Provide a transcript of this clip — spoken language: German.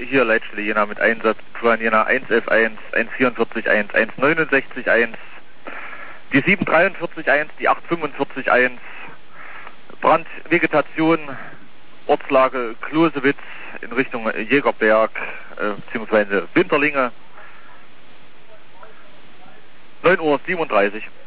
hier Leitstelle Jena mit Einsatz Plan Jena 1F1, 144.1, 169.1, die 743.1, die 845.1, Brandvegetation, Ortslage Klosewitz in Richtung Jägerberg bzw. Winterlinge, 9:37 Uhr.